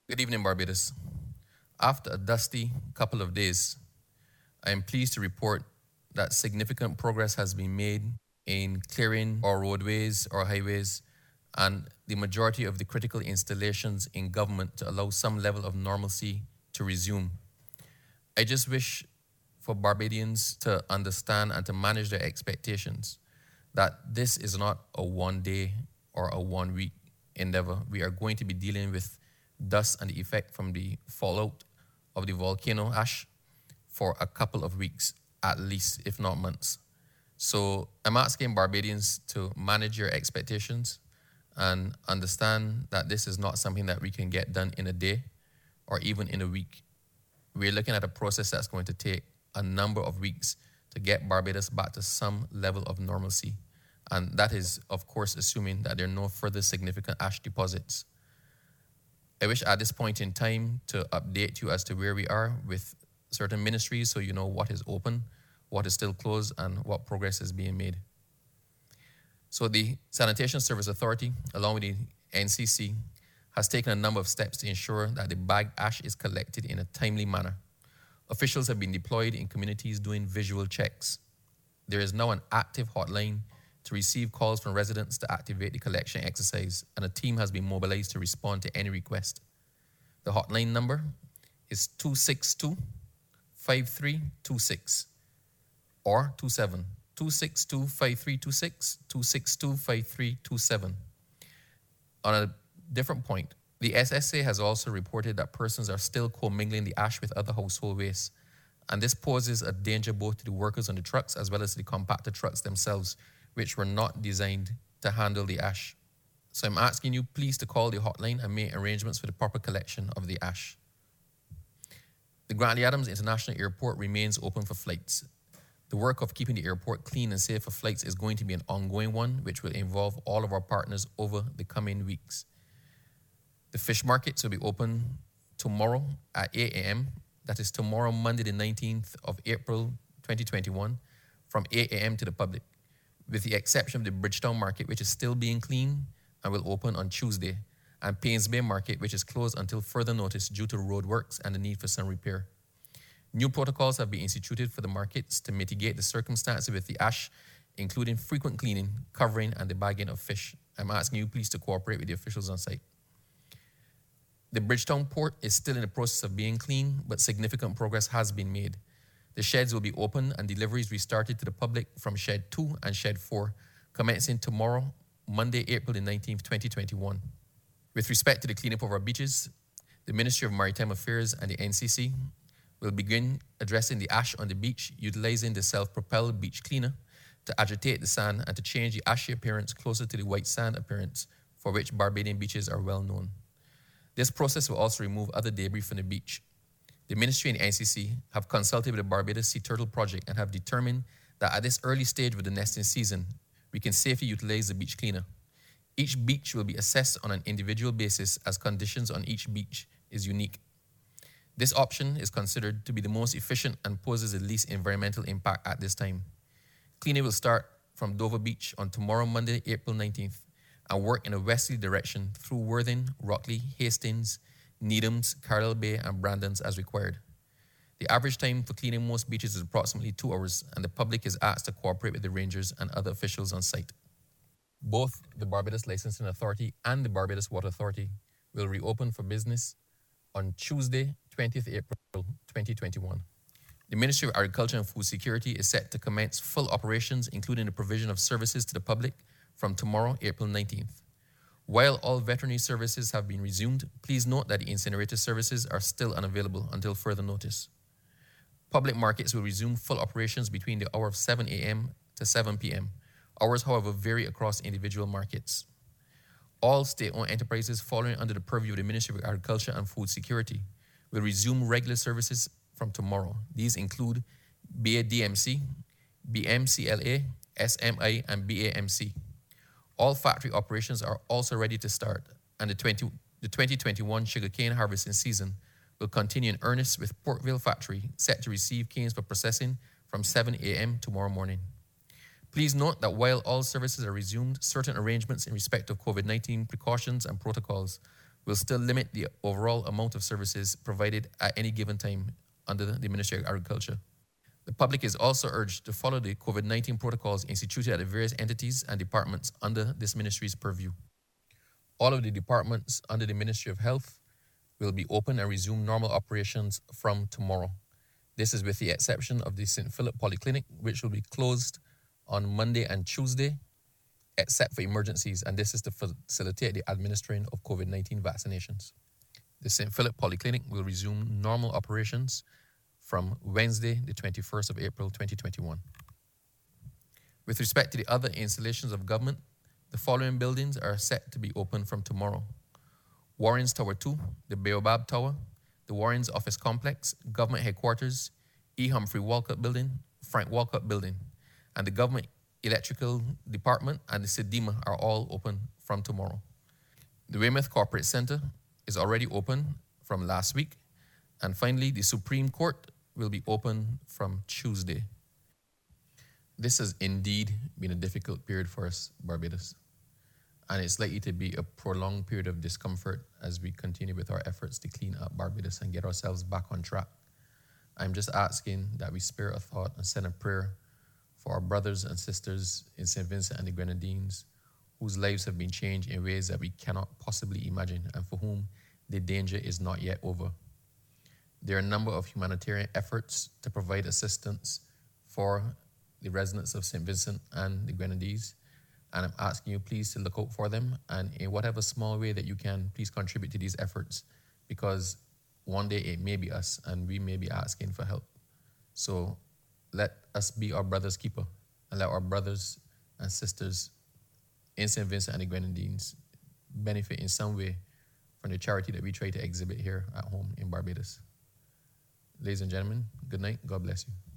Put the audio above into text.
Good evening, Barbados. After a dusty couple of days, I am pleased to report that significant progress has been made in clearing our roadways, our highways, and the majority of the critical installations in government to allow some level of normalcy to resume. I just wish for Barbadians to understand and to manage their expectations that this is not a 1 day or a 1 week endeavor. We are going to be dealing with dust and the effect from the fallout of the volcano ash for a couple of weeks, at least, if not months. So I'm asking Barbadians to manage your expectations and understand that this is not something that we can get done in a day or even in a week. We're looking at a process that's going to take a number of weeks to get Barbados back to some level of normalcy. And that is, of course, assuming that there are no further significant ash deposits. I wish at this point in time to update you as to where we are with certain ministries so you know what is open, what is still closed, and what progress is being made. So the Sanitation Service Authority, along with the NCC, has taken a number of steps to ensure that the bagged ash is collected in a timely manner. Officials have been deployed in communities doing visual checks. There is now an active hotline to receive calls from residents to activate the collection exercise, and a team has been mobilized to respond to any request. The hotline number is 262-5326 or 27 262-5326, 262-5327. On a different point, the SSA has also reported that persons are still commingling the ash with other household waste, and this poses a danger both to the workers on the trucks as well as to the compactor trucks themselves, which were not designed to handle the ash. So I'm asking you please to call the hotline and make arrangements for the proper collection of the ash. The Grantley Adams International Airport remains open for flights. The work of keeping the airport clean and safe for flights is going to be an ongoing one, which will involve all of our partners over the coming weeks. The fish markets will be open tomorrow at 8 a.m. That is tomorrow, Monday, the 19th of April, 2021, from 8 a.m. to the public, with the exception of the Bridgetown Market, which is still being cleaned and will open on Tuesday, and Paynes Bay Market, which is closed until further notice due to road works and the need for some repair. New protocols have been instituted for the markets to mitigate the circumstances with the ash, including frequent cleaning, covering, and the bagging of fish. I'm asking you please to cooperate with the officials on site. The Bridgetown port is still in the process of being cleaned, but significant progress has been made. The sheds will be open and deliveries restarted to the public from Shed 2 and Shed 4, commencing tomorrow, Monday, April the 19th, 2021. With respect to the cleanup of our beaches, the Ministry of Maritime Affairs and the NCC will begin addressing the ash on the beach, utilizing the self-propelled beach cleaner to agitate the sand and to change the ashy appearance closer to the white sand appearance, for which Barbadian beaches are well known. This process will also remove other debris from the beach. The Ministry and NCC have consulted with the Barbados Sea Turtle Project and have determined that at this early stage of the nesting season, we can safely utilize the beach cleaner. Each beach will be assessed on an individual basis as conditions on each beach is unique. This option is considered to be the most efficient and poses the least environmental impact at this time. Cleaning will start from Dover Beach on tomorrow, Monday, April 19th, and work in a westerly direction through Worthing, Rockley, Hastings, Needhams, Carlisle Bay, and Brandons as required. The average time for cleaning most beaches is approximately 2 hours, and the public is asked to cooperate with the rangers and other officials on site. Both the Barbados Licensing Authority and the Barbados Water Authority will reopen for business on Tuesday, 20th April 2021. The Ministry of Agriculture and Food Security is set to commence full operations, including the provision of services to the public, from tomorrow, April 19th. While all veterinary services have been resumed, please note that the incinerator services are still unavailable until further notice. Public markets will resume full operations between the hour of 7 a.m. to 7 p.m. Hours, however, vary across individual markets. All state-owned enterprises falling under the purview of the Ministry of Agriculture and Food Security will resume regular services from tomorrow. These include BADMC, BMCLA, SMI, and BAMC. All factory operations are also ready to start, and the 2021 sugarcane harvesting season will continue in earnest, with Portvale factory set to receive canes for processing from 7 a.m. tomorrow morning. Please note that while all services are resumed, certain arrangements in respect of COVID-19 precautions and protocols will still limit the overall amount of services provided at any given time under the Ministry of Agriculture. The public is also urged to follow the COVID-19 protocols instituted at the various entities and departments under this ministry's purview. All of the departments under the Ministry of Health will be open and resume normal operations from tomorrow. This is with the exception of the St. Philip Polyclinic, which will be closed on Monday and Tuesday, except for emergencies, and this is to facilitate the administering of COVID-19 vaccinations. The St. Philip Polyclinic will resume normal operations from Wednesday, the 21st of April, 2021. With respect to the other installations of government, the following buildings are set to be open from tomorrow: Warrens Tower 2, the Baobab Tower, the Warrens Office Complex, Government Headquarters, E. Humphrey Walcott Building, Frank Walcott Building, and the Government Electrical Department and the SEDIMA are all open from tomorrow. The Weymouth Corporate Center is already open from last week. And finally, the Supreme Court will be open from Tuesday. This has indeed been a difficult period for us, Barbados, and it's likely to be a prolonged period of discomfort as we continue with our efforts to clean up Barbados and get ourselves back on track. I'm just asking that we spare a thought and send a prayer for our brothers and sisters in St. Vincent and the Grenadines, whose lives have been changed in ways that we cannot possibly imagine and for whom the danger is not yet over. There are a number of humanitarian efforts to provide assistance for the residents of St. Vincent and the Grenadines, and I'm asking you please to look out for them, and in whatever small way that you can, please contribute to these efforts, because one day it may be us and we may be asking for help. So let us be our brother's keeper and let our brothers and sisters in St. Vincent and the Grenadines benefit in some way from the charity that we try to exhibit here at home in Barbados. Ladies and gentlemen, good night. God bless you.